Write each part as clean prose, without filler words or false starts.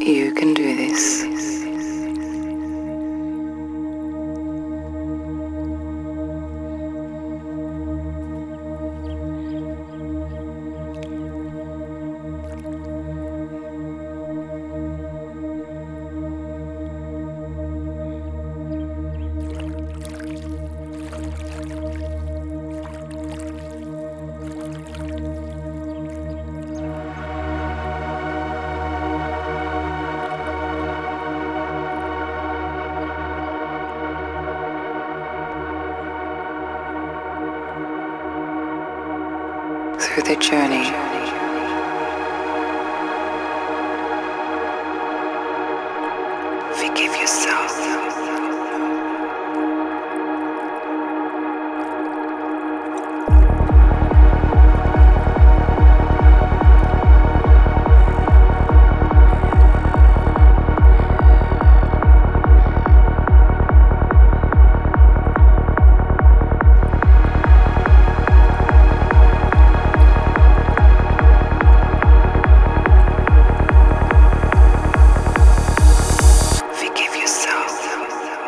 You can do this. Through the journey, forgive yourself. Forgive yourself.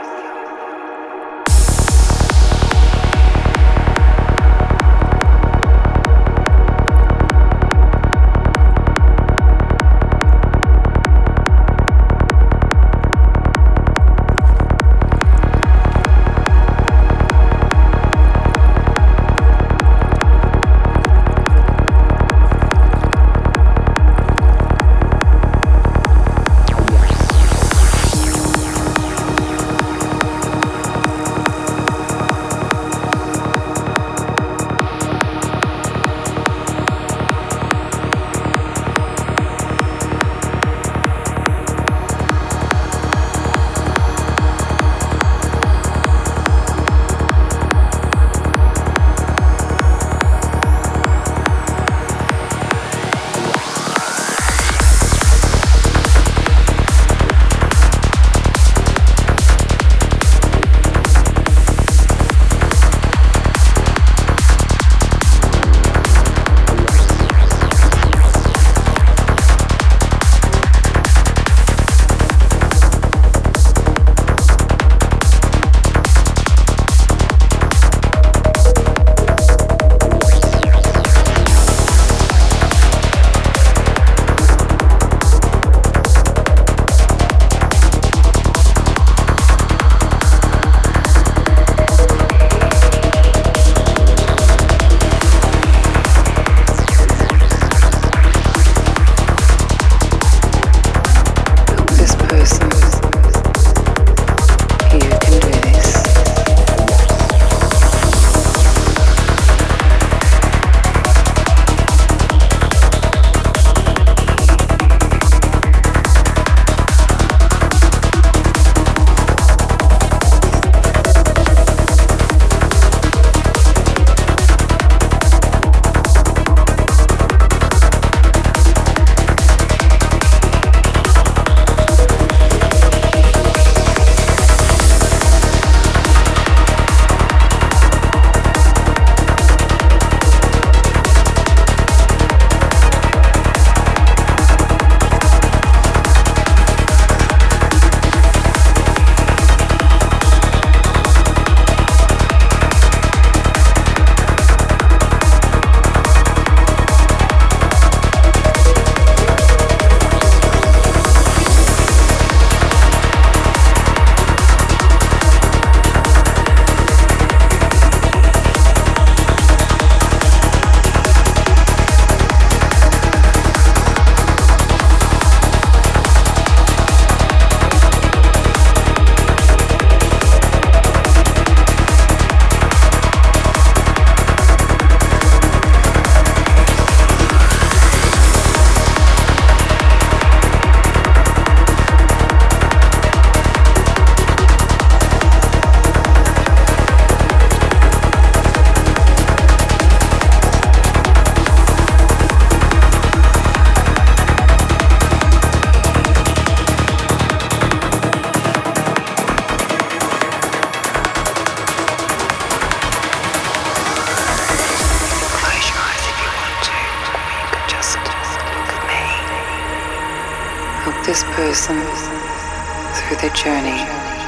person through their journey,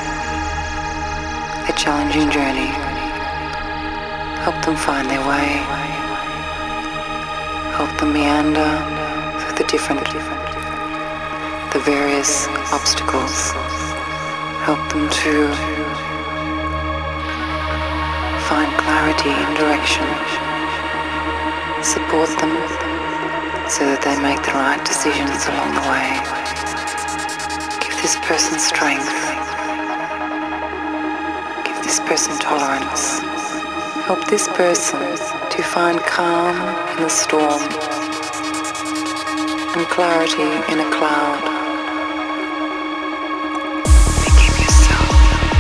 a challenging journey. Help them find their way. Help them meander through the various obstacles. Help them to find clarity and direction. Support them so that they make the right decisions along the way. Give this person strength. Give this person tolerance. Help this person to find calm in the storm and clarity in a cloud. Forgive yourself.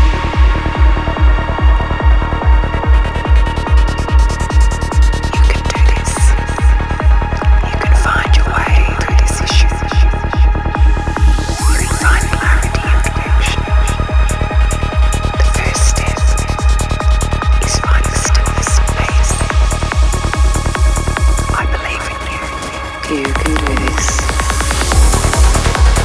You can do this. You can find your way through this issue. You can find clarity and connection. The first step is finding stillness and peace. I believe in you. You can do this.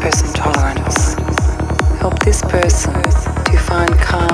person tolerance. Help this person to find calm